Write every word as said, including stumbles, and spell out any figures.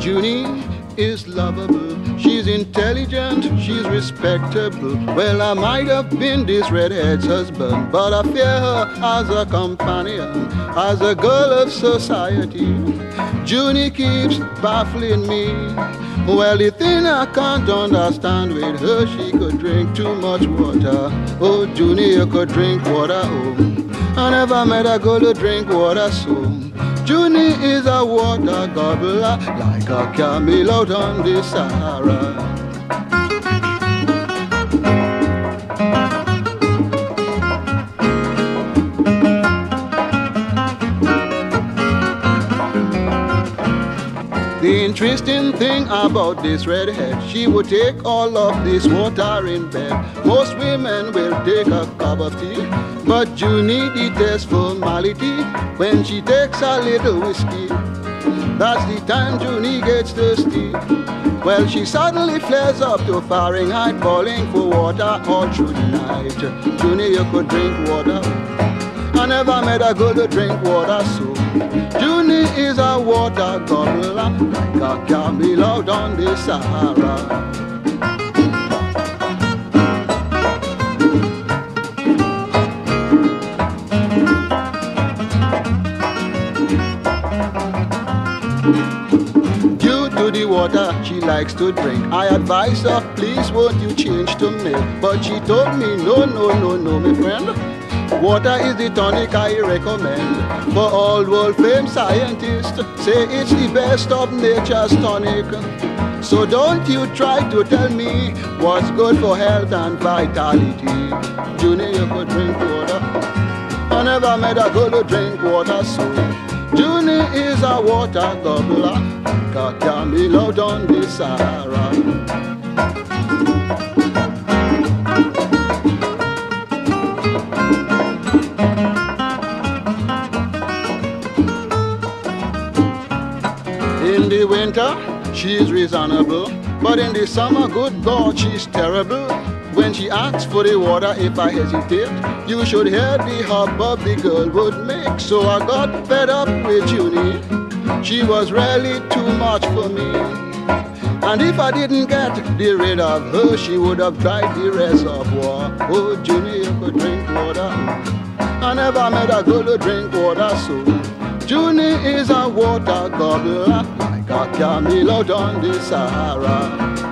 Junie is lovable, she's intelligent, she's respectable. Well, I might have been this redhead's husband, but I fear her as a companion, as a girl of society. Junie keeps baffling me. Well, the thing I can't understand with her, she could drink too much water. Oh, Junie, you could drink water, oh. I never met a girl who drink water, so Junie is a water gobbler, like a camel out on the Sahara. The interesting thing about this redhead, she would take all of this water in bed. Most women will take a cup of tea, but Junie detests formality. When she takes a little whiskey, that's the time Junie gets thirsty. Well, she suddenly flares up to Fahrenheit, bawling for water all through the night. Junie, you could drink water. I never met a girl to drink water, so Junie is a water gobbler, like a camel out on the Sahara. Due to the water she likes to drink, I advised her, please won't you change to milk? But she told me, no, no, no, no, my friend. Water is the tonic I recommend. For all world-famed scientists say it's the best of nature's tonic. So don't you try to tell me what's good for health and vitality. Junie, you could drink water. I never met a girl who drink water, so Junie is a water gobbler, like a camel out on the Sahara. In the winter, she's reasonable, but in the summer, good God, she's terrible. When she asks for the water, if I hesitate, you should hear the hubbub the girl would make. So I got fed up with Junie. She was really too much for me. And if I didn't get rid of her, she would have dried the reservoir. Oh, Junie, you could drink water. I never met a girl who drink water, so Junie is a water gobbler, like a camel out on the Sahara.